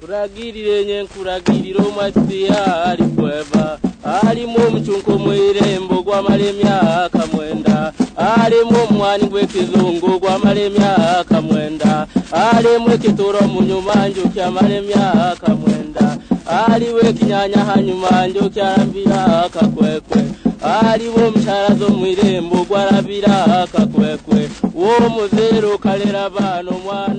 kuragirire nyenkuragiriro mwasiya ali kweva ali mu mchunko mwirembo gwa malemya kamwenda ali mu mwani gwe kizungu gwa malemya kamwenda ali mu kituro munyuma njo kya malemya kamwenda ali we kinyanya hanyuma njo kyarambira kakwekwe ali wo msharazo mwirembo gwa rabira kakwekwe wo muzero kalera bano mwa